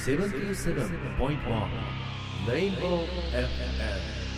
77.1 Rainbow FM。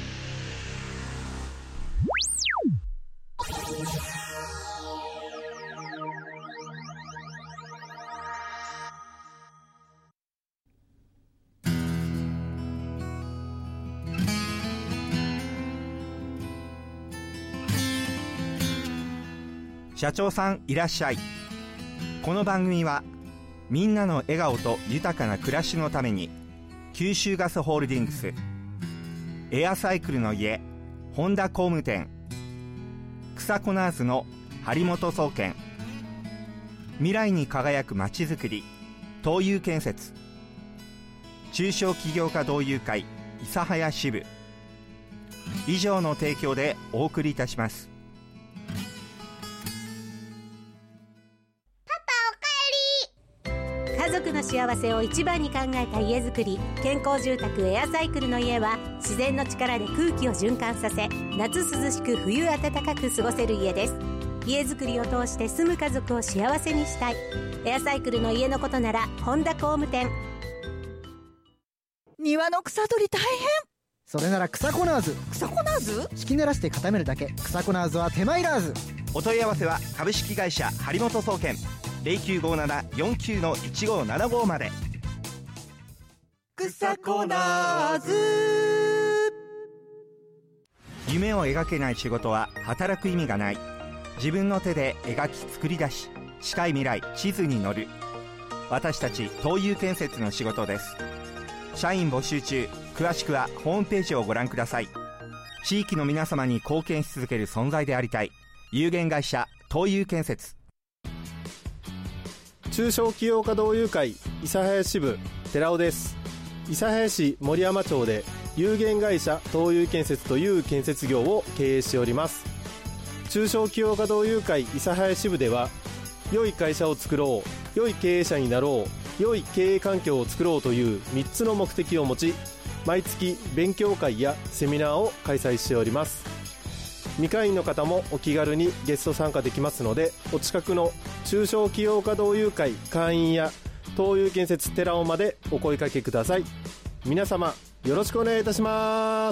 社長さんいらっしゃい。この番組はみんなの笑顔と豊かな暮らしのために九州ガスホールディングス、エアサイクルの家本田工務店、草コナーズの張本総研、未来に輝くまちづくり東友建設、中小企業家同友会諫早支部以上の提供でお送りいたします。 家族の幸せを一番に考えた家づくり、健康住宅エアサイクルの家は自然の力で空気を循環させ、夏涼しく冬暖かく過ごせる家です。家づくりを通して住む家族を幸せにしたい。エアサイクルの家のことなら本田工務店。 庭の草取り大変。 それなら草コナーズ。 草コナーズ？ 敷き濡らして固めるだけ。草コナーズは手間いらず。 お問い合わせは株式会社張本総研 0957-49-1575 まで。 草コナーズ。 夢を描けない仕事は働く意味がない。自分の手で描き作り出し、近い未来地図に乗る。私たち東友建設の仕事です。社員募集中。詳しくはホームページをご覧ください。地域の皆様に貢献し続ける存在でありたい。有限会社東友建設。 中小企業家同友会諫早支部寺尾です。諫早市森山町で有限会社東友建設という建設業を経営しております。中小企業家同友会諫早支部では、良い会社を作ろう、良い経営者になろう、良い経営環境を作ろうという3つの目的を持ち、毎月勉強会やセミナーを開催しております。未会員の方もお気軽にゲスト参加できますので、お近くの中小企業家同友会会員や東友建設寺尾までお声掛けください。皆様よろしくお願いいたします。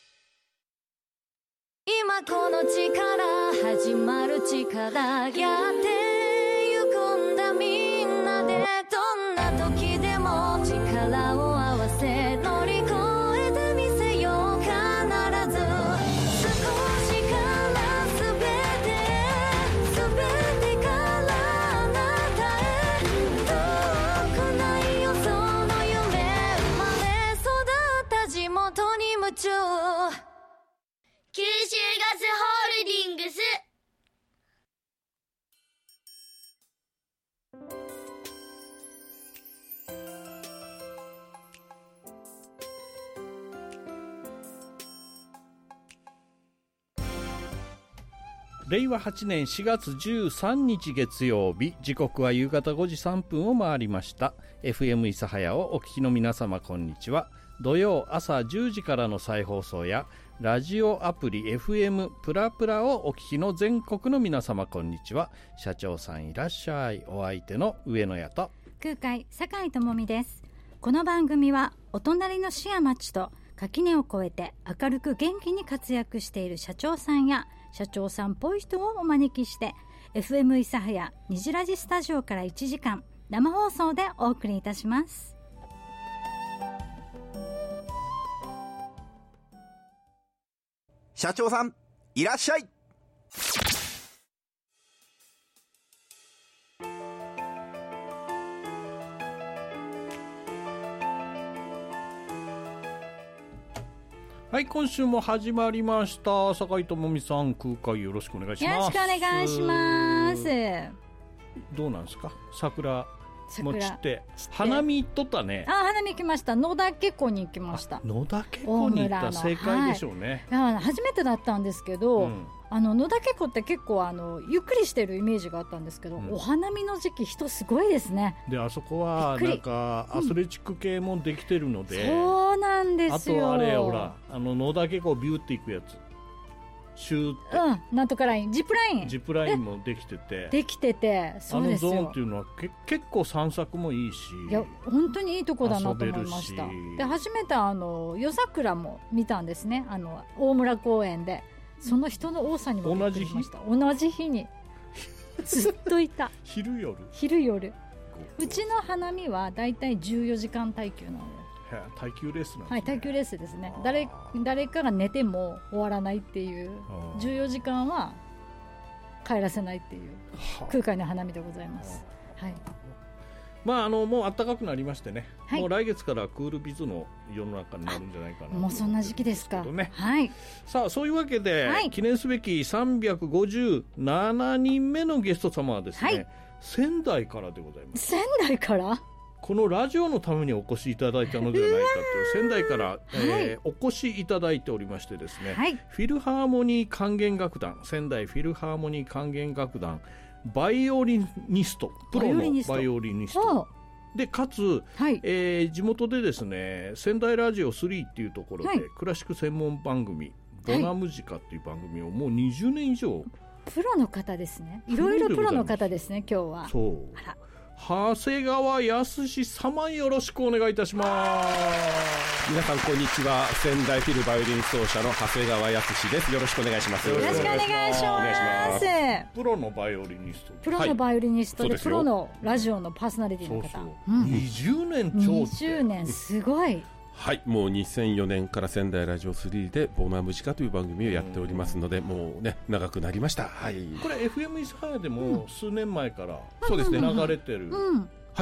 今この力始まる力、やってゆくんだみんなで。どんな時でも力を合わせ乗り越えてみせよう。必ず少しから全てからあなたへ。遠くないよその夢、生まれ育った地元に夢中。九州ガスホールディングス。 令和8年4月13日月曜日、時刻は夕方5時3分を回りました。 FM 諫早をお聞きの皆様こんにちは。土曜朝10時からの再放送やラジオアプリ FM プラプラをお聞きの全国の皆様こんにちは。社長さんいらっしゃい。お相手の上野屋と空海酒井智美です。この番組はお隣の市や町と垣根を越えて明るく元気に活躍している社長さんや社長さんっぽい人をお招きして FM 諫早虹ラジスタジオから1時間生放送でお送りいたします。 社長さんいらっしゃい。 はい、今週も始まりました。酒井智美さん、空海よろしくお願いします。 よろしくお願いします。 どうなんですか、桜も散って花見行っとったね。 花見行きました。野岳湖に行きました。 野岳湖に行った。正解でしょうね。 初めてだったんですけど、野岳湖って結構ゆっくりしてるイメージがあったんですけど、お花見の時期人すごいですね。 であそこはなんかアスレチック系もできてるので、 そうなんですよ。 あとあれほら野岳湖ビューって行くやつ、 シューって、 なんとかライン、ジップラインもできてて、 そうですよ。 あのゾーンっていうのは結構散策もいいし、 いや本当にいいとこだなと思いました。で初めて夜桜も見たんですね、大村公園で。その人の多さにもびっくりしました。同じ日にずっといた昼夜。うちの花見はだいたい14時間耐久なのよ。 耐久レースなんですね。 はい、耐久レースですね。誰かが寝ても終わらないっていう、14時間は帰らせないっていう空海の花見でございます。はい。 まあもう暖かくなりましてね、 はい、 もう来月からクールビズの世の中になるんじゃないかな、 もうそんな時期ですか。 ね、 はい。 さあそういうわけで、はい、記念すべき357人目のゲスト様はですね、はい、仙台からでございます。 仙台から？ このラジオのためにお越しいただいたのではないかという、仙台から、お越しいただいておりましてですね、はい、フィルハーモニー管弦楽団、仙台フィルハーモニー管弦楽団バイオリニスト、プロのバイオリニストで、かつ、はい、地元でですね、仙台ラジオ3っていうところで、はい、クラシック専門番組ボナムジカっていう番組をもう20年以上、 プロの方ですね。いろいろプロの方ですね、今日は。 そう。長谷川康様、よろしくお願いいたします。 皆さんこんにちは。仙台フィルバイオリン奏者の長谷川康です。よろしくお願いします。 よろしくお願いします。 プロのバイオリニスト、 プロのバイオリニストで、プロのラジオのパーソナリティの方。 20年ちょうど。 20年すごい。 はい、もう2004年から仙台ラジオ3でボナムジカという番組をやっておりますので、もうね長くなりました。はい、 これ FM 諫早でも数年前からそうですね流れてる。 はい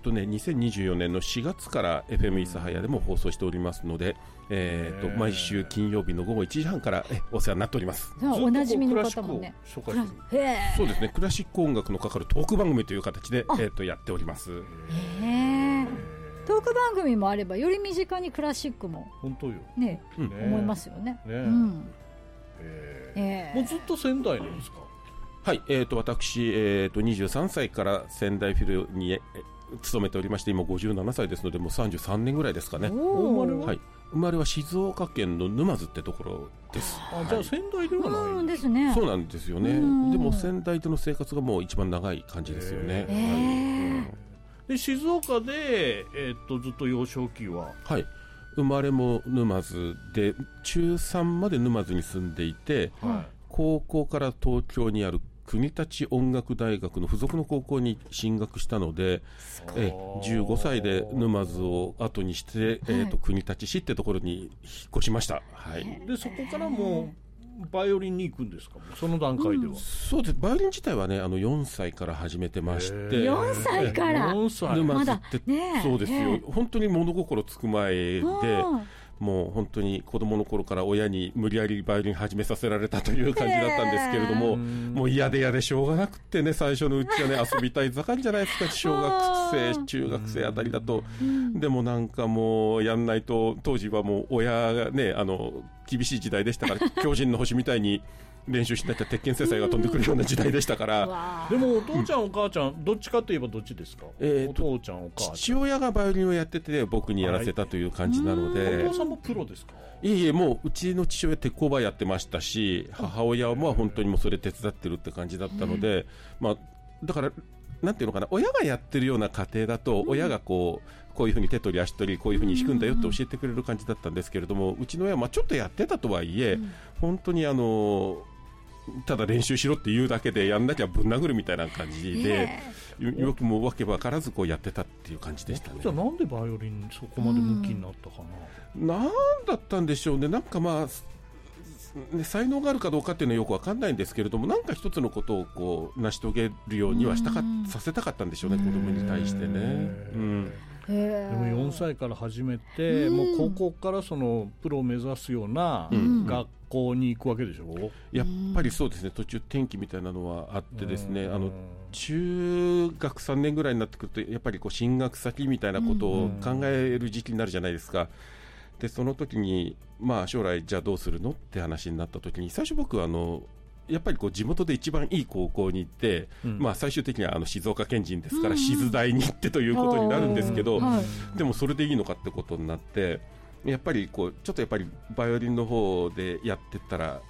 、2024年の4月から FM 諫早でも放送しておりますので、毎週金曜日の午後1時半からお世話になっております。 おなじみの方もね。 そうですね、クラシック音楽のかかるトーク番組という形でやっております。 トーク番組もあればより身近にクラシックも本当よね、思いますよね。 もうずっと仙台なんですか？ はい、私、23歳から仙台フィルに勤めておりまして、今57歳ですので、もう33年ぐらいですかね。 はい、 生まれは静岡県の沼津ってところです。 じゃあ仙台ではないですね。 そうなんですよね。でも仙台での生活がもう一番長い感じですよね。 で静岡で、ずっと幼少期は、 はい、生まれも沼津で中3まで沼津に住んでいて、はい、高校から東京にある国立音楽大学の付属の高校に進学したので、15歳で沼津を後にして、国立市ってところに引っ越しました。はい、 でそこからもうバイオリンに行くんですか？その段階では。 そうです。バイオリン自体はね、4歳から始めてまして、 4歳から沼津って、そうですよ、本当に物心つく前で、もう本当に子供の頃から親に無理やりバイオリン始めさせられたという感じだったんですけれども、もう嫌でしょうがなくってね、最初のうちはね遊びたい盛りじゃないですか。小学生中学生あたりだと、でもなんかもうやんないと、当時はもう親がね厳しい時代でしたから、巨人の星みたいに練習しなきゃ鉄拳制裁が飛んでくるような時代でしたからでもお父ちゃんお母ちゃんどっちかといえばどっちですか？お父ちゃんお母ちゃん。 父親がバイオリンをやってて僕にやらせたという感じなので。 お父さんもプロですか？ いえ、もううちの父親鉄工場やってましたし、母親も本当にもうそれ手伝ってるって感じだったので、だからなんていうのかな、親がやってるような家庭だと、親がこういうふうに手取り足取りこういうふうに弾くんだよって教えてくれる感じだったんですけれども、うちの親はちょっとやってたとはいえ、本当にただ練習しろって言うだけでやんなきゃぶん殴るみたいな感じで、よくもわけわからずこうやってたっていう感じでしたね。 じゃあなんでバイオリンそこまで向きになったかな？ なんだったんでしょうね。なんか才能があるかどうかっていうのはよくわかんないんですけれども、なんか一つのことをこう成し遂げるようにはさせたかったんでしょうね、子供に対してね。 でも4歳から始めて、もう高校からそのプロを目指すような学校に行くわけでしょ？ やっぱりそうですね。途中転機みたいなのはあってですね、中学3年ぐらいになってくるとやっぱりこう進学先みたいなことを考える時期になるじゃないですか。でその時に将来じゃあどうするのって話になった時に、最初僕はやっぱりこう地元で一番いい高校に行って、最終的には静岡県人ですから、静大に行ってということになるんですけど、でもそれでいいのかってことになって、やっぱりちょっとやっぱりバイオリンの方でやってったら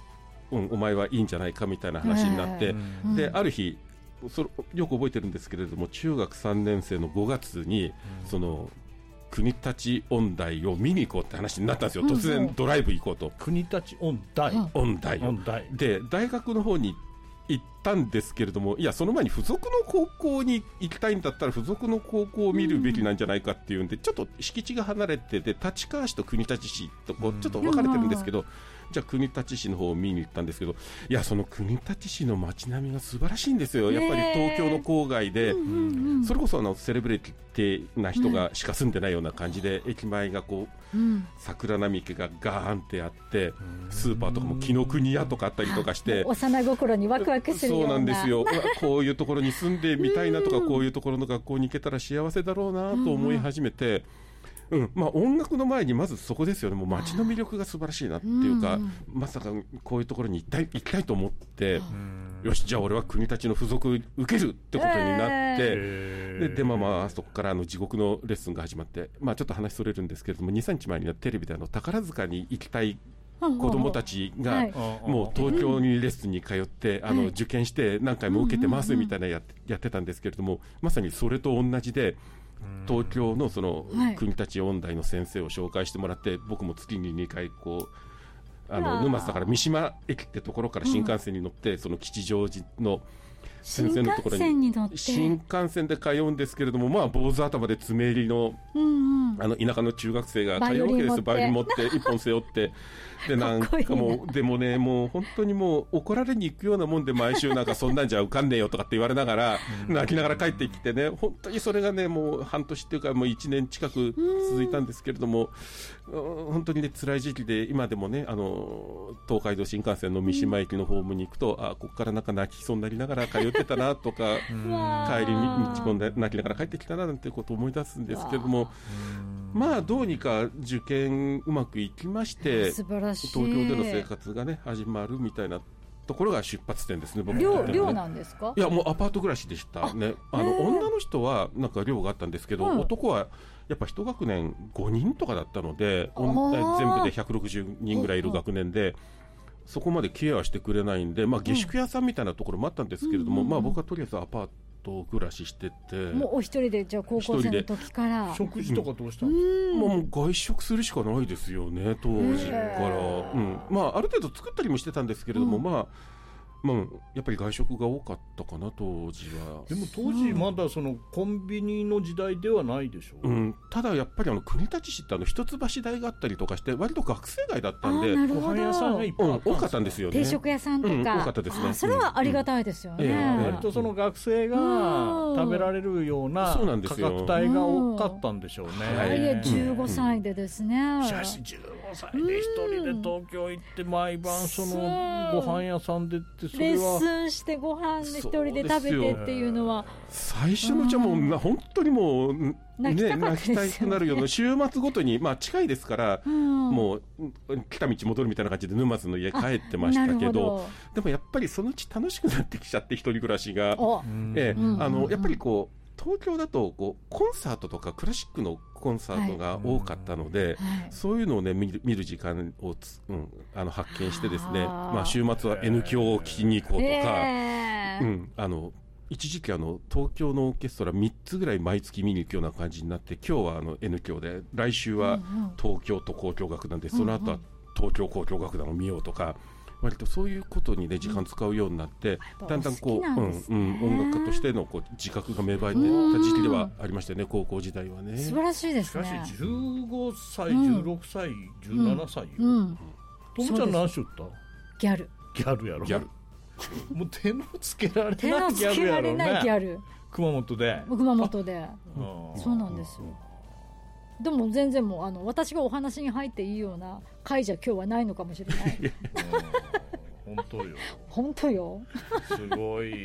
お前はいいんじゃないかみたいな話になって、である日よく覚えてるんですけれども、中学3年生の5月にその国立音大を見に行こうって話になったんですよ。突然ドライブ行こうと。 国立音大で大学の方に行ったんですけれども、いやその前に付属の高校に行きたいんだったら付属の高校を見るべきなんじゃないかっていうんで、ちょっと敷地が離れてて立川市と国立市とこうちょっと分かれてるんですけど、じゃあ国立市の方を見に行ったんですけど、いやその国立市の街並みが素晴らしいんですよ。やっぱり東京の郊外で、それこそセレブレティな人がしか住んでないような感じで、駅前がこう、桜並木がガーンってあって、スーパーとかも紀ノ国屋とかあったりとかして、 幼心にワクワクするような。 そうなんですよ。こういうところに住んでみたいなとか、こういうところの学校に行けたら幸せだろうなと思い始めて、音楽の前にまずそこですよね。もう街の魅力が素晴らしいなっていうか、まさかこういうところに行きたいと思って、よしじゃあ俺は国立の付属受けるってことになって、でそこから地獄のレッスンが始まって、ちょっと話それるんですけれども、 2,3 日前にはテレビで宝塚に行きたい子どもたちがもう東京にレッスンに通って受験して何回も受けてますみたいなやってたんですけれども、まさにそれと同じで、東京のその国立音大の先生を紹介してもらって、僕も月に2回こう沼津だから三島駅ってところから新幹線に乗って、その吉祥寺の先生のところに新幹線で通うんですけれども、坊主頭で爪襟の田舎の中学生が通うわけですよ。バイオリン持って一本背負ってでなんかもうでもね、もう本当にもう怒られに行くようなもんで、毎週なんかそんなんじゃ受かんねえよとかって言われながら泣きながら帰ってきてね、本当にそれがねもう半年っていうかもう1年近く続いたんですけれども、本当にね辛い時期で、今でもね東海道新幹線の三島駅のホームに行くと、ここからなんか泣きそうになりながら通ってたなとか帰り道も泣きながら帰ってきたななんてことを思い出すんですけれども、どうにか受験うまくいきまして、東京での生活がね始まるみたいなところが出発点ですね。僕にとってはね。 寮なんですか？ いやもうアパート暮らしでしたね。女の人はなんか寮があったんですけど、男はやっぱ一学年5人とかだったので、全部で160人ぐらいいる学年で、そこまでケアしてくれないんで、下宿屋さんみたいなところもあったんですけれども、僕はとりあえずアパート暮らししてて、 もうお一人でじゃあ高校生の時から食事とかどうしたんですか？ もう外食するしかないですよね、当時から。ある程度作ったりもしてたんですけれども、やっぱり外食が多かったかな当時は。 でも当時まだそのコンビニの時代ではないでしょう。 ただやっぱり国立市って一橋大があったりとかして、割と学生街だったんでご飯屋さんがいっぱい多かったんですよね。 定食屋さんとか、 多かったですね。 それはありがたいですよね。 割とその学生が食べられるような価格帯が多かったんでしょうね。 15歳でですね。 15歳で一人で東京行って毎晩そのご飯屋さんでって、それはレッスンしてご飯で一人で食べてっていうのは、 最初のうちはもう本当にもう泣きたくなるような、週末ごとに近いですから、もう来た道戻るみたいな感じで沼津の家帰ってましたけど、でもやっぱりそのうち楽しくなってきちゃって、一人暮らしが。やっぱりこう東京だとコンサートとかクラシックのコンサートが多かったので、そういうのをね見る時間を発見してですね、週末は N 響を聴きに行こうとか、一時期東京のオーケストラ3つぐらい毎月見に行くような感じになって、今日はN 響で、来週は東京都交響楽団で、その後は東京交響楽団を見ようとか、割とそういうことにね時間使うようになって、だんだん音楽家としての自覚が芽生えていった時期ではありましたね、高校時代はね。 素晴らしいですね。 しかし15歳、16歳、17歳よ。ともちゃん何しよった？ ギャルやろ。もう手のつけられないギャル。熊本で。 そうなんですよ。でも全然もう私がお話に入っていいような回じゃ今日はないのかもしれない。本当よ。 すごい。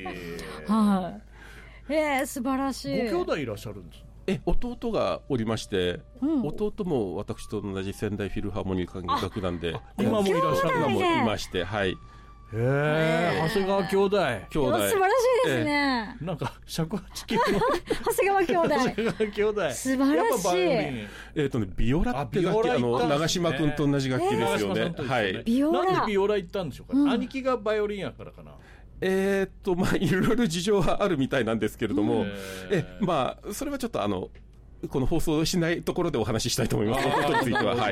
素晴らしい。 ご兄弟いらっしゃるんです。 弟がおりまして、弟も私と同じ仙台フィルハーモニー管楽団で、 今もいらっしゃる。 今もいまして、はい。 長谷川兄弟。 素晴らしいですね。 なんか尺八系の長谷川兄弟。 長谷川兄弟。 素晴らしい。 ビオラって楽器、長嶋君と同じ楽器ですよね。はい。 ビオラ。なんでビオラ行ったんでしょうか。兄貴がバイオリンやからかな。 いろいろ事情はあるみたいなんですけれども、それはちょっとこの放送しないところでお話ししたいと思います。ことについては。はい。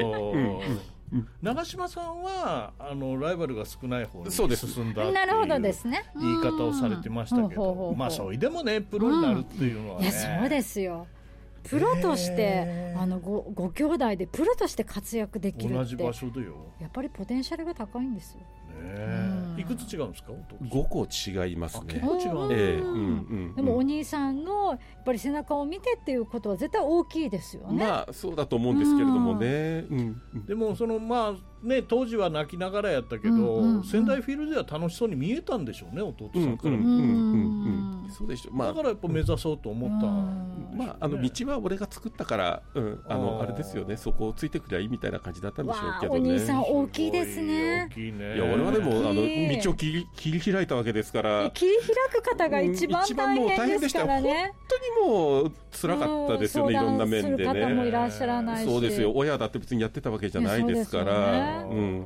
長嶋さんはライバルが少ない方に進んだっていうなるほどですね。 言い方をされてましたけど、まあそれでもねプロになるっていうのはね、 そうですよ。プロとしてご兄弟でプロとして活躍できるって同じ場所でよ。 やっぱりポテンシャルが高いんですよ。 いくつ違うんですか ？5個違いますね。 結構違う。でもお兄さんのやっぱり背中を見てっていうことは絶対大きいですよね。 まあそうだと思うんですけれどもね。 でも当時は泣きながらやったけど、仙台フィルでは楽しそうに見えたんでしょうね、弟さんから見て。 そうでしょ。 だからやっぱ目指そうと思った。 道は俺が作ったからあれですよね。そこをついてくりゃいいみたいな感じだったんでしょうけどね。 お兄さん大きいですね。 いや俺はでも道を切り開いたわけですから。 切り開く方が一番大変ですからね。 本当にもう辛かったですよね、いろんな面でね。 方もいらっしゃらないし。 そうですよ。親だって別にやってたわけじゃないですから。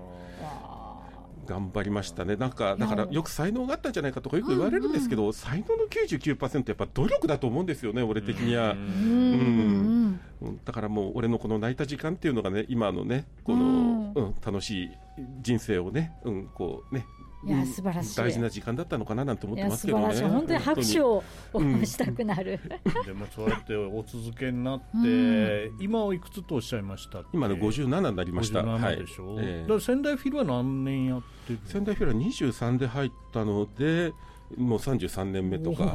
頑張りましたね。だからよく才能があったんじゃないかとかよく言われるんですけど、才能の 99% やっぱ努力だと思うんですよね、俺的には。だからもう俺のこの泣いた時間っていうのがね、今のねこの楽しい人生をねこうね。 いや素晴らしい。 大事な時間だったのかななんて思ってますけどね。 本当に拍手をしたくなる。 でもそうやってお続けになって今おいくつとおっしゃいましたっけ？ 今の57になりました。 57でしょ。だから仙台フィルは何年やってる？ 仙台フィルは23で入ったのでもう33年目とか。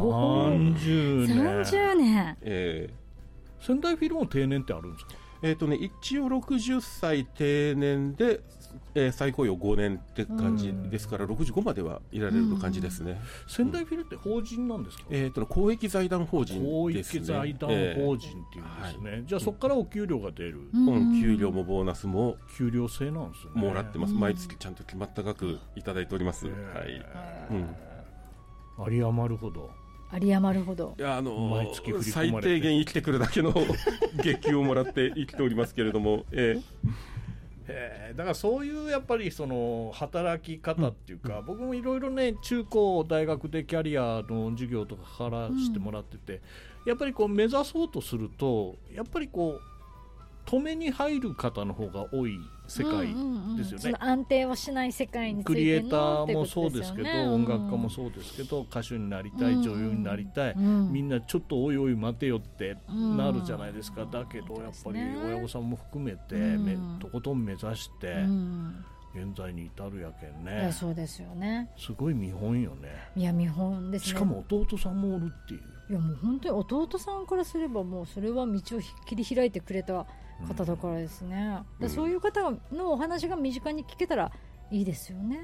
30 年。 仙台フィルも定年ってあるんですか？ 一応60歳定年で、再雇用5年って感じですから、65まではいられる感じですね。 仙台フィルって法人なんですか？ 公益財団法人ですね。 公益財団法人っていうんですね。じゃあそこからお給料が出る。 給料もボーナスも給料制なんですね。 もらってます。毎月ちゃんと決まった額いただいております。 有り余るほど。 有り余るほど。 いや最低限生きてくるだけの月給をもらって生きておりますけれども、 だからそういうやっぱりその働き方っていうか、僕もいろいろね中高大学でキャリアの授業とかからしてもらってて、やっぱりこう目指そうとするとやっぱりこう止めに入る方の方が多い世界ですよね。 その安定をしない世界についてのクリエイターもそうですけど、音楽家もそうですけど、歌手になりたい、女優になりたい、みんなちょっとおいおい待てよってなるじゃないですか。だけどやっぱり親御さんも含めてとことん目指して現在に至るやけんね。 そうですよね。 すごい見本よね。 いや見本ですね。 しかも弟さんもおるっていう。 いやもう本当に弟さんからすればもうそれは道を切り開いてくれた方だからですね。そういう方のお話が身近に聞けたらいいですよね。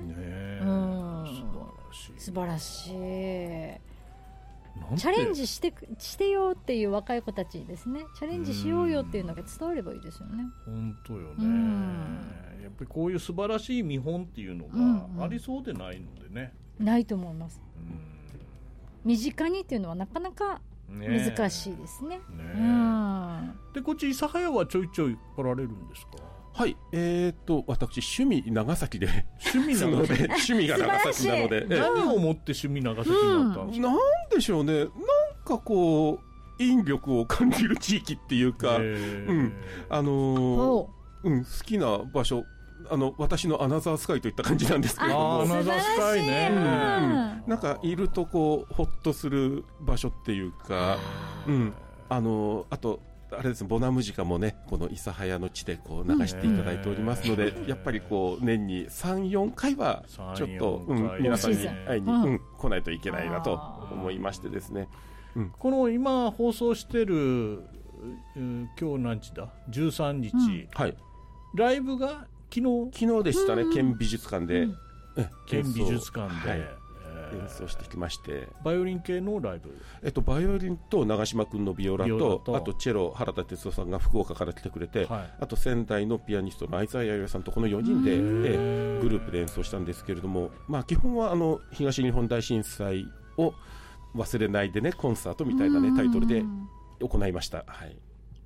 素晴らしい。チャレンジしてよっていう若い子たちですね。チャレンジしようよっていうのが伝わればいいですよね。 本当よね。やっぱりこういう素晴らしい見本っていうのがありそうでないのでね。 ないと思います。身近にっていうのはなかなか難しいですね。 でこっち諫早はちょいちょい来られるんですか？ はい、私趣味長崎で趣味が長崎なので何をもって趣味長崎になったんですか？ なんでしょうね。なんかこう引力を感じる地域っていうか、好きな場所、私のアナザースカイといった感じなんですけれども、 アナザースカイね、 なんかいるとこうホッとする場所っていうか、あとあれですね、ボナムジカもねこの諫早の地でこう流していただいておりますので、やっぱりこう年に 3,4 回はちょっと、皆さんに会いに、来ないといけないなと思いましてですね、 この今放送してる、今日何日だ13日、ライブが昨日でしたね。県美術館で、 県美術館で、 演奏してきまして、 バイオリン系のライブ、 バイオリンと長嶋君のビオラとあとチェロ原田哲夫さんが福岡から来てくれて、あと仙台のピアニストの相沢弥生さんとこの4人で、グループで演奏したんですけれども、基本は東日本大震災を忘れないでねコンサートみたいな、タイトルで行いました。はい。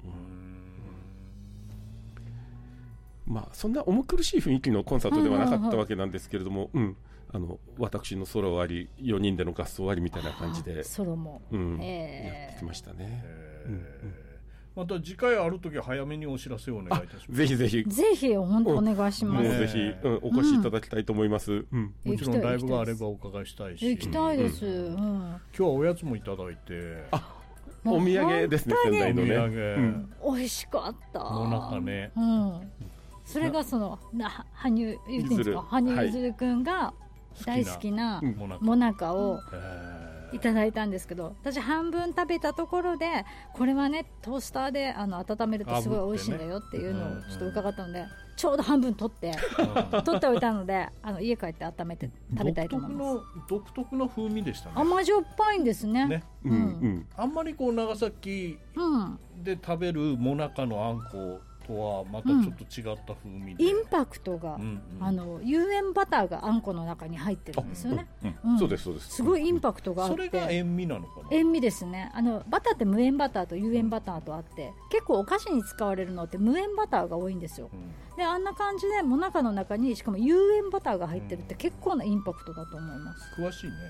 そんな重苦しい雰囲気のコンサートではなかったわけなんですけれども、私のソロあり4人での合奏ありみたいな感じでソロも、 やってきましたね。 また次回あるときは早めにお知らせをお願いいたします。 ぜひぜひ本当お願いします。 ぜひ、お越しいただきたいと思います。 もちろんライブがあればお伺いしたいし、 行きたいです。 今日はおやつもいただいて、 お土産ですね、仙台のね。 美味しかった。 もうなんかね、 それがその羽生結弦君が大好きなモナカをいただいたんですけど、私半分食べたところでこれはねトースターで温めるとすごい美味しいんだよっていうのをちょっと伺ったので、ちょうど半分取っておいたので家帰って温めて食べたいと思います。 独特な風味でしたね。 甘じょっぱいんですね。 あんまり長崎で食べるモナカのあんことはまたちょっと違った風味で、 インパクトが、有塩バターがあんこの中に入ってるんですよね。 そうですそうです。 すごいインパクトがあって、 それが塩味なのかな。 塩味ですね。バターって無塩バターと有塩バターとあって、結構お菓子に使われるのって無塩バターが多いんですよ。であんな感じでモナカの中にしかも有塩バターが入ってるって結構なインパクトだと思います。 詳しいね。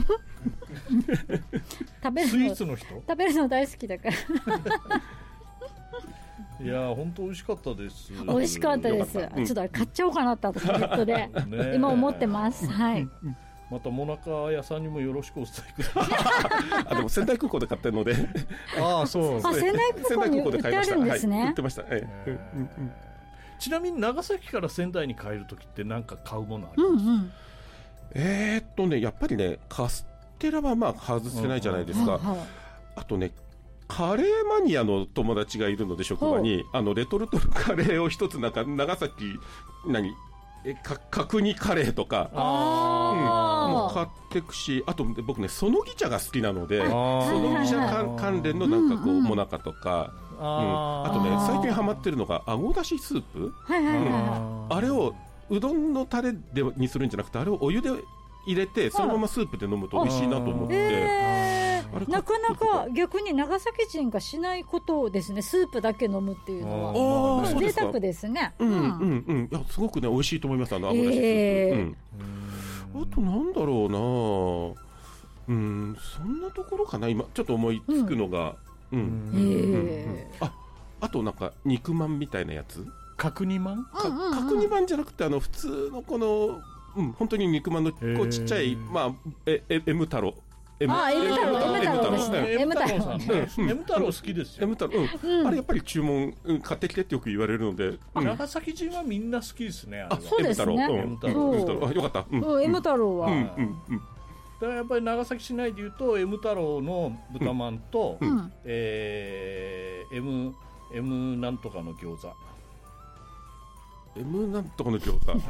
スイーツの人？食べるの大好きだから。 いや本当美味しかったです。 美味しかったです。ちょっと買っちゃおうかなって私ネットで今思ってます。はい。 またモナカ屋さんにもよろしくお伝えください。 でも仙台空港で買ってるので。 そう。 仙台空港に売ってあるんですね。 売ってました。 ちなみに長崎から仙台に帰るときって何か買うものあります？ やっぱりねカステラは外せないじゃないですか。あとねカレーマニアの友達がいるので職場にレトルトのカレーを一つ長崎角煮カレーとかもう買ってくし、あと僕ねそのぎ茶が好きなのでそのぎ茶関連のモナカとか、あとね最近ハマってるのがあごだしスープ、あれをうどんのタレにするんじゃなくてあれをお湯で入れてそのままスープで飲むと美味しいなと思って。 なかなか逆に長崎人がしないことですね。スープだけ飲むっていうのは贅沢ですね。 いやすごくね美味しいと思います。あごだしスープ。あとなんだろうな、そんなところかな今ちょっと思いつくのが。あと肉まんみたいなやつ。 角煮まん？ 角煮まんじゃなくて普通のこの本当に肉まんのちっちゃいM太郎。 M太郎好きですよ。 あれやっぱり注文買ってきてってよく言われるので、 長崎人はみんな好きですね。 そうですね。 よかった。 M太郎は。 だからやっぱり長崎市内でいうと M 太郎の豚まんと M なんとかの餃子。 M なんとかの餃子。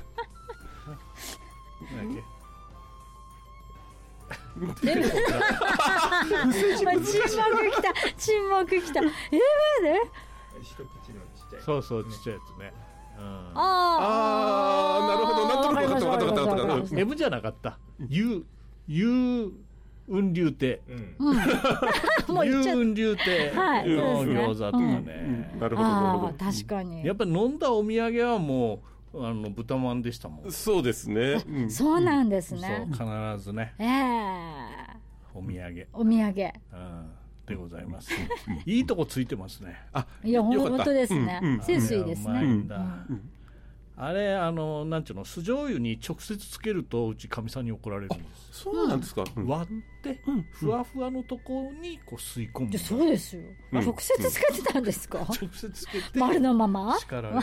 沈黙きた。 そうそうちっちゃいやつね。 なるほど。なんとなく分かった。 M じゃなかった。U 雲流亭。U 雲流亭の餃子とかね。 なるほど。 確かに。 やっぱり飲んだお土産はもう豚まんでしたもん。 そうですね。 そうなんですね。 必ずね。お土産。でございます。いいとこついてますね。 いや本当ですね。センスいいですね。 あれなんちゅうの酢醤油に直接つけるとうちかみさんに怒られるんです。 そうなんですか。 割ってふわふわのとこにこう吸い込む。 そうですよ。直接つけてたんですか。 直接つけて丸のまま。 叱ら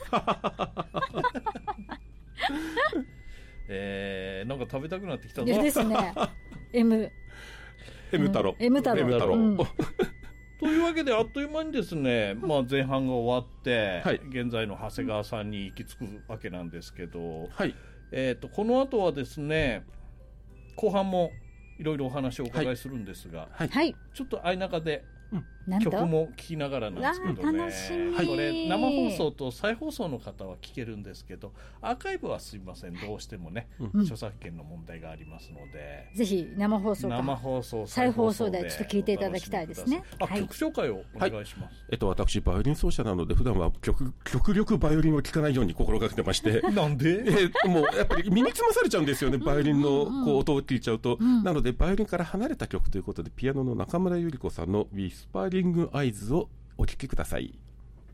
れる。なんか食べたくなってきたぞ。 ですね。M 太郎。 というわけであっという間にですね、前半が終わって、現在の長谷川さんに行き着くわけなんですけど、この後はですね後半もいろいろお話をお伺いするんですが、 はい、 ちょっと相中でなんと曲も聴きながらなんですけどね、 楽しみ、 これ生放送と再放送の方は聴けるんですけど、アーカイブはすいません、どうしてもね、著作権の問題がありますので、 ぜひ生放送か再放送でちょっと聞いていただきたいですね。 曲紹介をお願いします。 私バイオリン奏者なので普段は極力バイオリンを聴かないように心がけてましてなんで、 もうやっぱり身につまされちゃうんですよね、バイオリンのこう音を聞いちゃうと、なのでバイオリンから離れた曲ということで、ピアノの中村百合子さんのウィスパーリングアイズをお聴きください。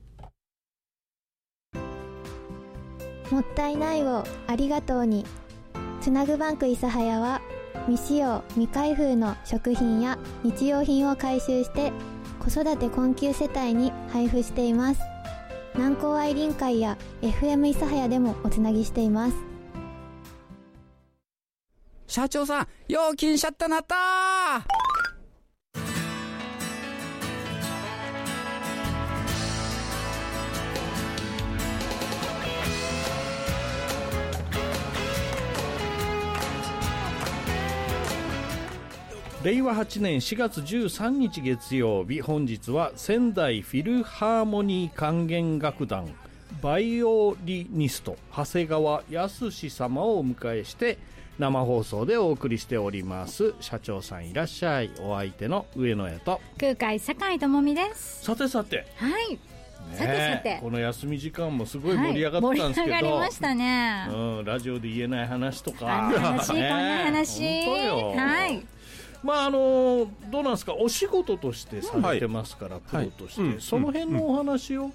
もったいないをありがとうに、つなぐバンク諫早は未使用未開封の食品や日用品を回収して子育て困窮世帯に配布しています。南高愛林会や FM 諫早でもおつなぎしています。 社長さん、料金シャッターなったー。 令和8年4月13日月曜日、本日は仙台フィルハーモニー管弦楽団バイオリニスト長谷川康様をお迎えして生放送でお送りしております。社長さんいらっしゃい。お相手の上野屋と空海酒井智美です。 さてさて、 はい、 ね、 さてさて、 この休み時間もすごい盛り上がったんですけど、 盛り上がりましたね、 ラジオで言えない話とか、 あんな話、こんな話、 本当よ。 はい、 まあどうなんですか、お仕事としてされてますから、プロとして、その辺のお話を、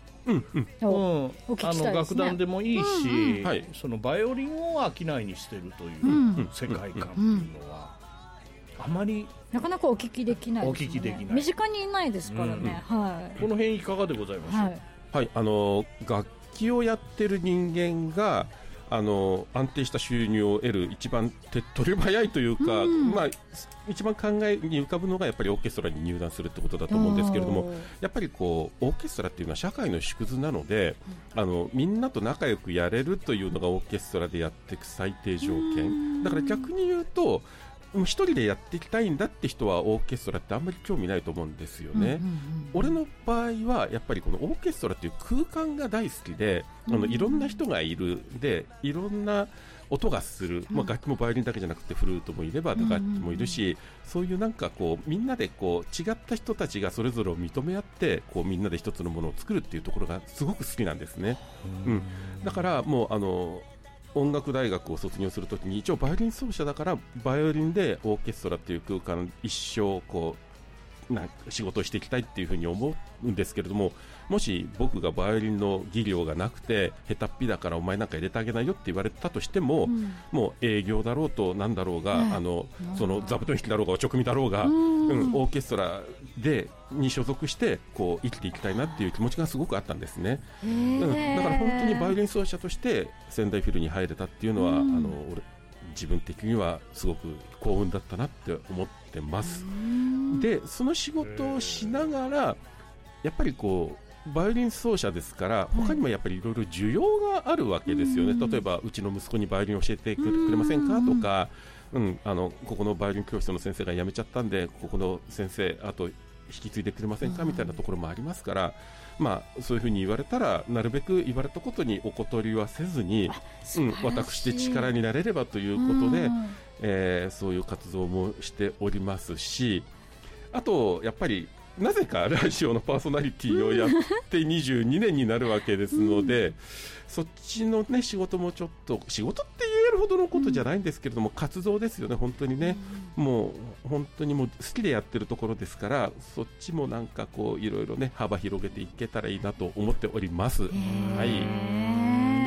楽団でもいいし、そのバイオリンを商いにしてるという世界観っていうのは、あまりなかなかお聞きできないですね。身近にいないですからね、はい、 この辺いかがでございますか。 はい、楽器をやってる人間が安定した収入を得る一番手っ取り早いというか、一番考えに浮かぶのがやっぱりオーケストラに入団するってことだと思うんですけれども、やっぱりこうオーケストラっていうのは社会の縮図なので、みんなと仲良くやれるというのがオーケストラでやっていく最低条件だから、逆に言うと一人でやっていきたいんだって人はオーケストラってあんまり興味ないと思うんですよね。俺の場合はやっぱりこのオーケストラっていう空間が大好きで、いろんな人がいるで、いろんな音がする、楽器もバイオリンだけじゃなくてフルートもいれば打楽器もいるし、そういうなんかこうみんなでこう違った人たちがそれぞれを認め合ってこうみんなで一つのものを作るっていうところがすごく好きなんですね。だからもう音楽大学を卒業するときに一応バイオリン奏者だからバイオリンでオーケストラっていう空間一生こう仕事をしていきたいっていうふうに思うんですけれども、もし僕がバイオリンの技量がなくて下手っぴだからお前なんか入れてあげないよって言われたとしても、もう営業だろうとなんだろうが、その座布団引きだろうがおちょくみだろうが、オーケストラに所属してこう生きていきたいなっていう気持ちがすごくあったんですね。だから本当にバイオリン奏者として仙台フィルに入れたっていうのは、俺自分的にはすごく幸運だったなって思ってます。でその仕事をしながらやっぱりこうバイオリン奏者ですから他にもやっぱりいろいろ需要があるわけですよね。例えばうちの息子にバイオリン教えてくれませんかとか、ここのバイオリン教室の先生が辞めちゃったんでここの先生あと引き継いでくれませんかみたいなところもありますから、そういうふうに言われたらなるべく言われたことにお断りはせずに、私で力になれればということで、そういう活動もしておりますし、あとやっぱりなぜかラジオのパーソナリティをやって22年になるわけですので、そっちの、ね、仕事もちょっと仕事って言えるほどのことじゃないんですけれども、活動ですよね本当にね。もう本当にもう好きでやってるところですから、そっちもなんかこういろいろね幅広げていけたらいいなと思っております。はい。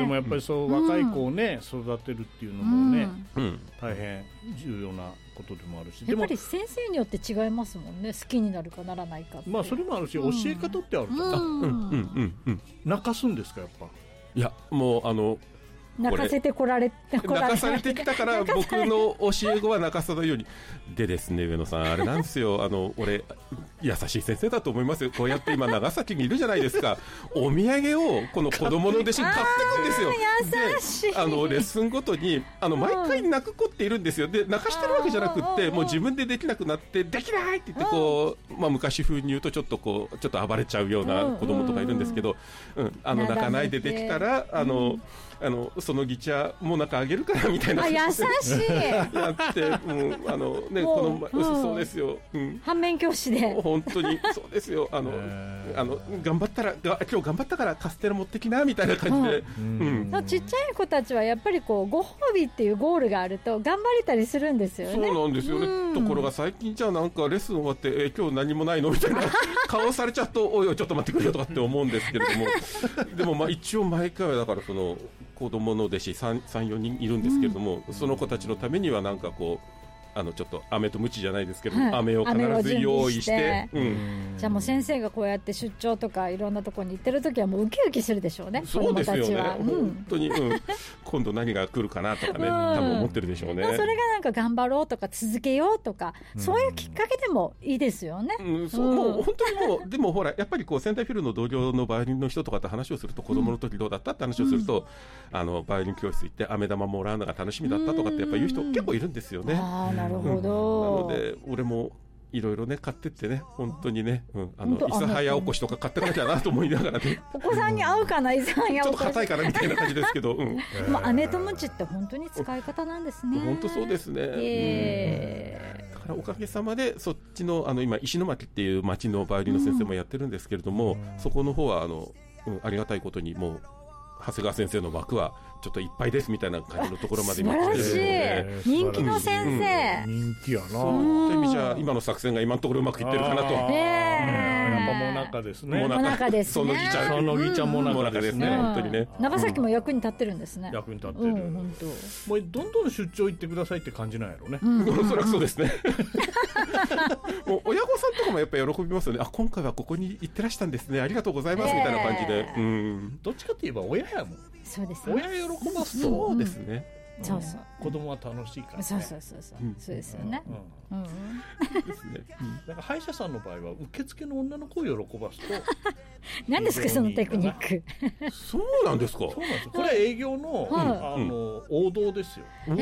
でもやっぱりそう若い子をね育てるっていうのもね、大変重要なことでもあるし、 やっぱり先生によって違いますもんね、好きになるかならないかって。 それもあるし、教え方ってあるとか、泣かすんですかやっぱ。 いやもう泣かせてこられて泣かされてきたから僕の教え子は泣かさないようにでですね、上野さんあれなんですよ、俺優しい先生だと思いますよ。こうやって今長崎にいるじゃないですか。お土産をこの子供の弟子に買ってくんですよ。 優しい。 でレッスンごとに毎回泣く子っているんですよ。で泣かしてるわけじゃなくってもう自分でできなくなってできないって言ってこう、昔風に言うとちょっと暴れちゃうような子供とかいるんですけど、泣かないでできたらそのぎ茶もなんかあげるからみたいな。 優しい。 やってこのそうですよ。 反面教師で。 本当にそうですよ。頑張ったら今日頑張ったからカステラ持ってきなみたいな感じで。 ちっちゃい子たちはやっぱりご褒美っていうゴールがあると頑張れたりするんですよね。 そうなんですよね。ところが最近じゃあなんかレッスン終わって今日何もないのみたいな顔されちゃうとおいおいちょっと待ってくれよとかって思うんですけれども、でも一応毎回はだからその子供の弟子 3,4 人いるんですけれども、その子たちのためにはなんかちょっと飴と鞭じゃないですけど、飴を必ず用意して、 じゃあもう先生がこうやって出張とかいろんなところに行ってるときはもうウキウキするでしょうね。 そうですよね。本当に、今度何が来るかなとかね、多分思ってるでしょうね。 それがなんか頑張ろうとか続けようとか、そういうきっかけでもいいですよね。 もう本当にもうでもほらやっぱり仙台フィルの同僚のバイオリンの人とかと話をすると、子供の時どうだったって話をすると、バイオリン教室行って飴玉もらうのが楽しみだったとかってやっぱり言う人結構いるんですよね。 なるほど。 なので俺もいろいろね買ってってね、本当にね、諫早おこしとか買ってかなきゃなと思いながらね。 お子さんに合うかな、諫早おこし。 ちょっと硬いかなみたいな感じですけど。 飴と鞭って本当に使い方なんですね。 本当そうですね。だからおかげさまでそっちの今石巻っていう町のバイオリンの先生もやってるんですけれども、そこの方はありがたいことにもう長谷川先生の枠はちょっといっぱいですみたいな感じのところまで今来てるので、人気の先生、 人気やな。 そういう意味じゃ今の作戦が今のところうまくいってるかなと。 やっぱもなかですね。 もなかですね。 そのぎちゃもなかですね。 本当にね。 長崎も役に立ってるんですね。 役に立ってる。 本当。 もうどんどん出張行ってくださいって感じなんやろね。 おそらくそうですね。もう親御さんとかもやっぱり喜びますよね。今回はここに行ってらしたんですね。ありがとうございますみたいな感じで。 どっちかといえば親やもん。 そうですね。 親喜ばすと。 そうですね。 そうそう。 子供は楽しいからね。 そうですよね。 ですね。 だから歯医者さんの場合は受付の女の子を喜ばすと。 何ですかそのテクニック。 そうなんですか。 そうなんです。これは営業の王道ですよ。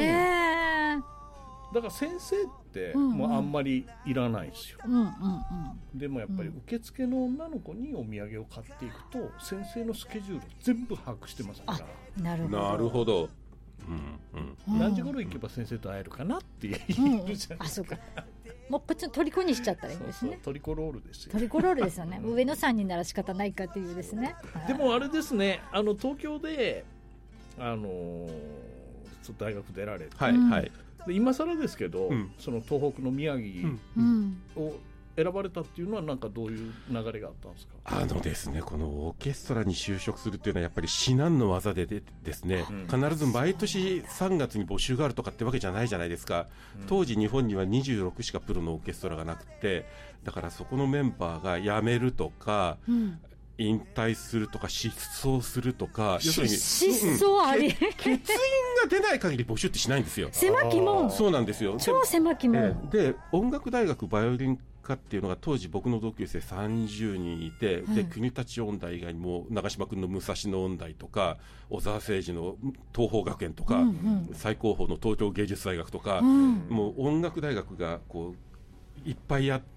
だから先生ってもうあんまりいらないですよ。でもやっぱり受付の女の子にお土産を買っていくと先生のスケジュール全部把握してますから。 なるほど。 何時頃行けば先生と会えるかなっていうじゃない。 そうか。もうこっちの虜にしちゃったらいいんですね。 トリコロールですよ。 トリコロールですよね。上野さんになら仕方ないかっていうですね。 でもあれですね。東京で大学出られて。で今更ですけど、その東北の宮城を選ばれたっていうのはなんかどういう流れがあったんですか？ ですね、このオーケストラに就職するっていうのはやっぱり至難の技でですね、必ず毎年3月に募集があるとかってわけじゃないじゃないですか。当時日本には26しかプロのオーケストラがなくて、だからそこのメンバーが辞めるとか、引退するとか失踪するとか、 要するに失踪あり、 欠員が出ない限り募集ってしないんですよ。 狭き門。 そうなんですよ。 超狭き門。 で音楽大学バイオリン科っていうのが当時僕の同級生30人いて、で国立音大以外にも長嶋君の武蔵野音大とか小沢誠二の東邦学園とか、最高峰の東京芸術大学とか、もう音楽大学がこういっぱいあって、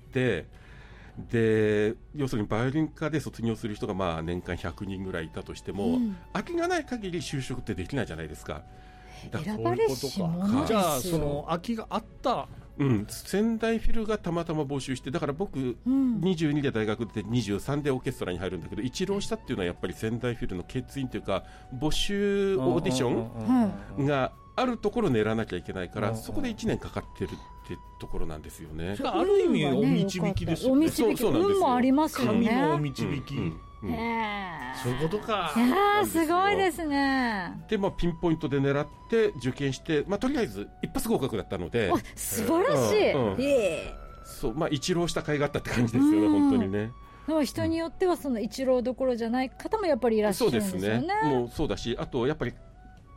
で要するにバイオリン科で卒業する人が年間100人ぐらいいたとしても、空きがない限り就職ってできないじゃないですか。 選ばれし者ですよ。 じゃあその空きがあった、 仙台フィルがたまたま募集して、だから僕、22で大学出て23でオーケストラに入るんだけど、一浪したっていうのはやっぱり仙台フィルの欠員というか募集オーディションがあるところを狙わなきゃいけないから、そこで1年かかってるってところなんですよね。 ある意味お導きですよね。 運もありますよね。 神のお導き。そういうことか。 すごいですね。 でピンポイントで狙って受験して、とりあえず一発合格だったので、 素晴らしい。 そう一浪した甲斐があったって感じですよね、本当にね。 でも人によってはその一浪どころじゃない方もやっぱりいらっしゃるんですよね。 そうですね。もうそうだし、あとやっぱり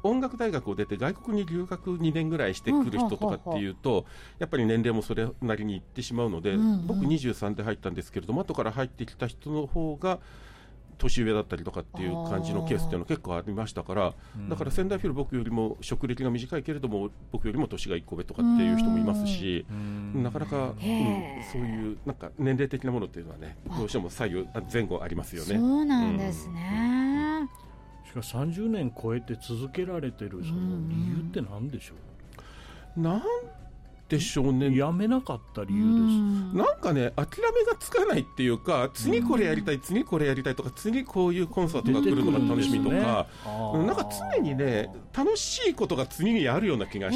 音楽大学を出て外国に留学2年ぐらいしてくる人とかっていうと、やっぱり年齢もそれなりにいってしまうので、僕23で入ったんですけれども、後から入ってきた人の方が年上だったりとかっていう感じのケースっていうのは結構ありましたから、だから仙台フィル僕よりも職歴が短いけれども僕よりも年が1個上とかっていう人もいますし、なかなか、そういうなんか年齢的なものっていうのはね、どうしても左右前後ありますよね。 そうなんですね、 しかし30年超えて続けられてるその理由って何でしょう。 なんでしょうね。 やめなかった理由です。 なんかね、諦めがつかないっていうか、次これやりたい、次これやりたいとか、次こういうコンサートが来るのが楽しみとか、なんか常にね、楽しいことが次にあるような気がして、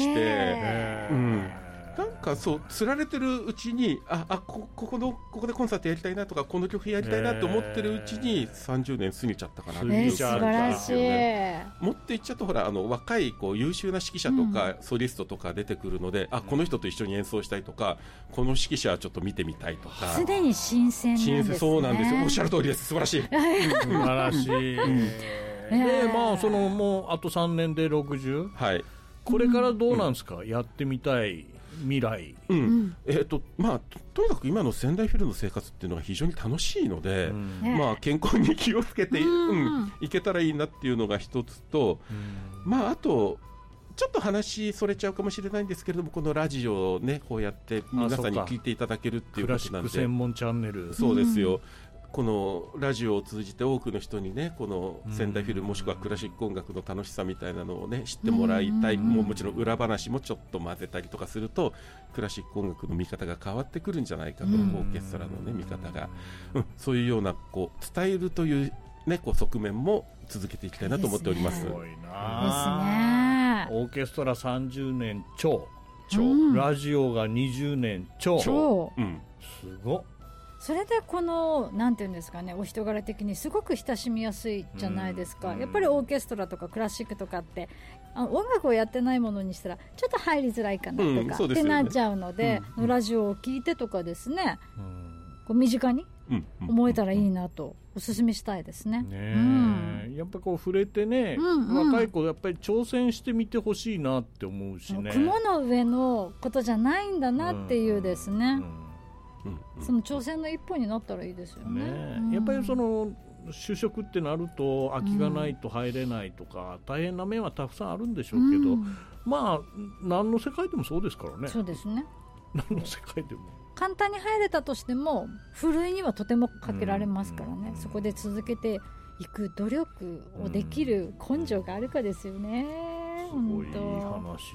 なんかそうつられてるうちにここでコンサートやりたいなとか、この曲やりたいなと思ってるうちに30年過ぎちゃったかなっていう感じなんですよね。もっと言っちゃうとほら若い優秀な指揮者とか、ソリストとか出てくるので、この人と一緒に演奏したいとか、この指揮者はちょっと見てみたいとか、 すでに新鮮なんですね。 そうなんですよ。おっしゃる通りです。素晴らしい。 素晴らしい。でそのもうあと3年で60、これからどうなんですか、やってみたい未来。とにかく今の仙台フィルの生活っていうのが非常に楽しいので、健康に気をつけていけたらいいなっていうのが一つと、あとちょっと話それちゃうかもしれないんですけれども、このラジオをねこうやって皆さんに聞いていただけるっていうことなんで、 クラシック専門チャンネル。 そうですよ。このラジオを通じて多くの人にね、この仙台フィルもしくはクラシック音楽の楽しさみたいなのをね知ってもらいたい。もちろん裏話もちょっと混ぜたりとかすると、クラシック音楽の見方が変わってくるんじゃないかと、オーケストラのね見方が、そういうような伝えるというね側面も続けていきたいなと思っております。 すごいな。オーケストラ30年超、ラジオが20年超、すごっ。 それでこのなんていうんですかね、お人柄的にすごく親しみやすいじゃないですか。やっぱりオーケストラとかクラシックとかって音楽をやってないものにしたらちょっと入りづらいかなとか、ってなっちゃうので、ラジオを聞いてとかですね、こう身近に思えたらいいなとおすすめしたいですね。 やっぱ触れてね、若い子やっぱり挑戦してみてほしいなって思うしね。 雲の上のことじゃないんだなっていうですね、その挑戦の一歩になったらいいですよね。 やっぱりその就職ってなると空きがないと入れないとか、大変な面はたくさんあるんでしょうけど、何の世界でもそうですからね。 そうですね。 何の世界でも簡単に入れたとしてもふるいにはとてもかけられますからね。そこで続けていく努力をできる根性があるかですよね。 すごいいい話。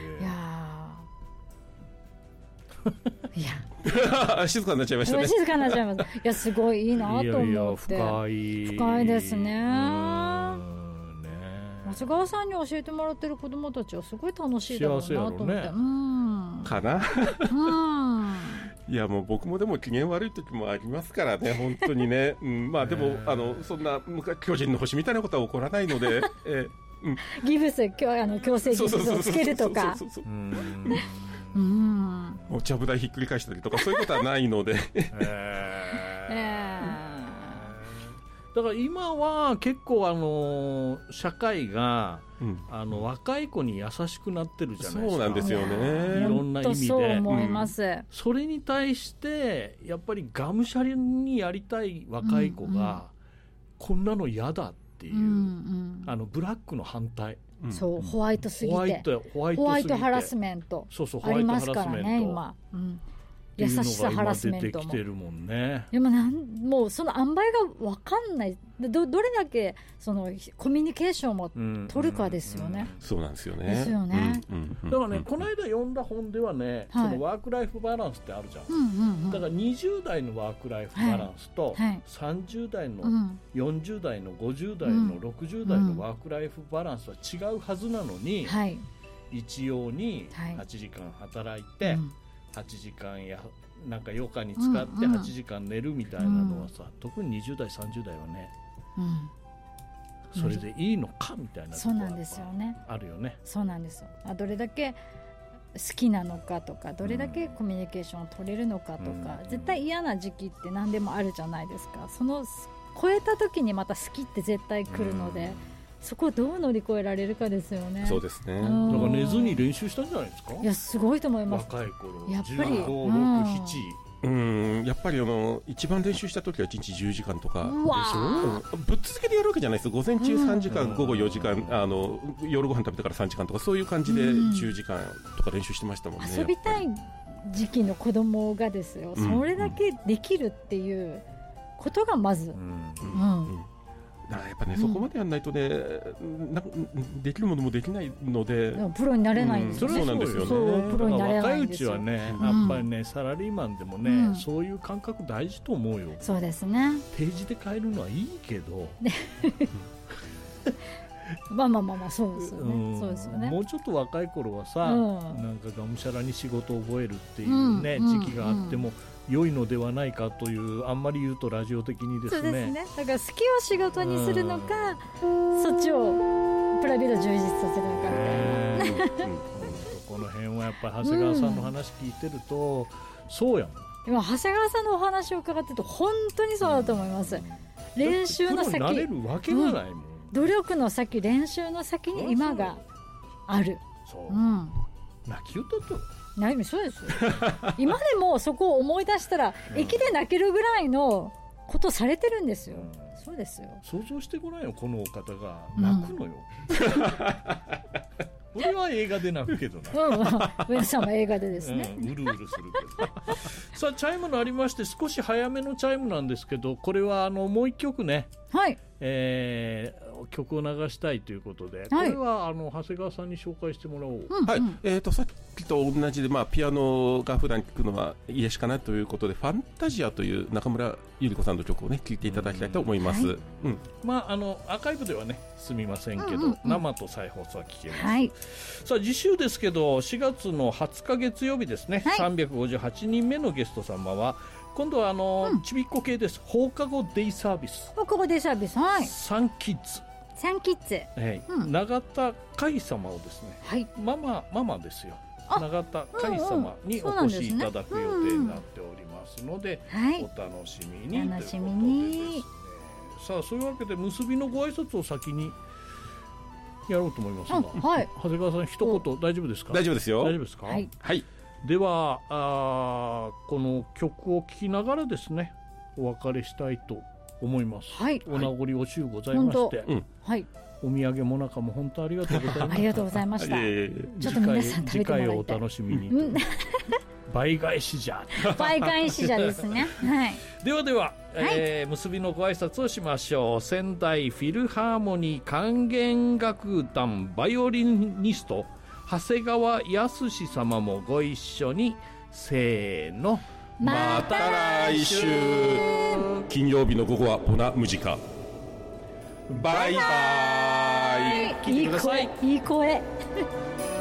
いや静かになっちゃいましたね。 静かになっちゃいます。いやすごいいいなと思って。 深いですね。松川さんに教えてもらってる子どもたちはすごい楽しいだろうなと思って。 かな。いやもう僕もでも機嫌悪い時もありますからね、本当にね。でもそんな巨人の星みたいなことは起こらないので。 ギブス強制ギブスをつけるとか。 お茶ぶ台ひっくり返したりとかそういうことはないので。だから今は結構社会が、若い子に優しくなってるじゃないですか。 そうなんですよね。 いろんな意味で。 そう思います。 それに対してやっぱりがむしゃらにやりたい若い子が、こんなの嫌だっていう、ブラックの反対。 そう、ホワイトすぎてホワイトハラスメントありますからね今。優しさハラスメントも出てきてるもんね。 でももうその塩梅が分かんない。どれだけそのコミュニケーションも取るかですよね。 そうなんですよね。 ですよね。 だからね、この間読んだ本ではね、そのワークライフバランスってあるじゃん。だから20代のワークライフバランスと30代の40代の50代の60代のワークライフバランスは違うはずなのに、一様に8時間働いて8時間やなんか余暇に使って8時間寝るみたいなのはさ、特に20代30代はね、それでいいのかみたいなところがあるよね。 そうなんですよ。どれだけ好きなのかとか、どれだけコミュニケーションを取れるのかとか、絶対嫌な時期って何でもあるじゃないですか。その超えた時にまた好きって絶対来るので、 そこをどう乗り越えられるかですよね。 そうですね。 だから寝ずに練習したんじゃないですか。 いやすごいと思います。 若い頃やっぱり 15、6、7 やっぱり一番練習した時は1日10時間とかでしょ。ぶっ続けてやるわけじゃないです。午前中3時間、午後4時間、夜ご飯食べてから3時間とか、そういう感じで10時間とか練習してましたもんね。 遊びたい時期の子供がですよ、それだけできるっていうことがまず、 だからやっぱね、そこまでやらないとね、できるものもできないので、 プロになれないんですよね。そうなんですよね。 プロになれないんですよ。 若いうちはね、やっぱりね、サラリーマンでもね、そういう感覚大事と思うよ。 そうですね。 定時で買えるのはいいけどまあそうですよね。そうですよね。 もうちょっと若い頃はさ、なんかがむしゃらに仕事を覚えるっていうね、時期があっても良いのではないかという、あんまり言うとラジオ的にですね。 そうですね。だから好きを仕事にするのか、そっちをプライベート充実させるのかみたいな。 この辺はやっぱり長谷川さんの話聞いてると、そうやもん。 今長谷川さんのお話を伺ってると本当にそうだと思います。練習の先、 プロになれるわけがないもん。 努力の先、練習の先に今がある。 そう。泣き歌と。 そうです今でもそこを思い出したら駅で泣けるぐらいのことされてるんですよ。そうですよ。 想像してごらんよ、このお方が泣くのよ。俺は映画で泣くけどな。 上野さんは映画でですね、 うるうるするけどさあ、チャイムのありまして、少し早めのチャイムなんですけど、これはもう一曲ね、曲を流したいということで、これは長谷川さんに紹介してもらおう。 はい、さっきと同じで、ピアノが普段聴くのは癒しかなということで、ファンタジアという中村ゆり子さんの曲をね、聴いていただきたいと思います。 アーカイブではねすみませんけど、生と再放送は聴けます。さあ、次週ですけど、4月の20日月曜日ですね、358人目のゲスト様は今度はちびっこ系です。放課後デイサービス。 放課後デイサービス、 サンキッズ。永田海様をですね、ママですよ。永田海様にお越しいただく予定になっておりますので、お楽しみに。 楽しみに。 さあ、そういうわけで結びのご挨拶を先にやろうと思いますが、長谷川さん一言大丈夫ですか？ 大丈夫ですよ。 大丈夫ですか？はい。ではこの曲を聴きながらですね、お別れしたいと思います。お名残惜しゅうございまして、お土産もなかも本当ありがとうございました。 ありがとうございました。ちょっと皆さん食べてもらいたい。 次回をお楽しみに。倍返しじゃ。 倍返しじゃですね。 では、結びのご挨拶をしましょう。仙台フィルハーモニー管弦楽団バイオリニスト長谷川康様もご一緒に、せーの、 また来週。金曜日の午後はボナムジカ。バイバイ。 聞いてください。 いい声。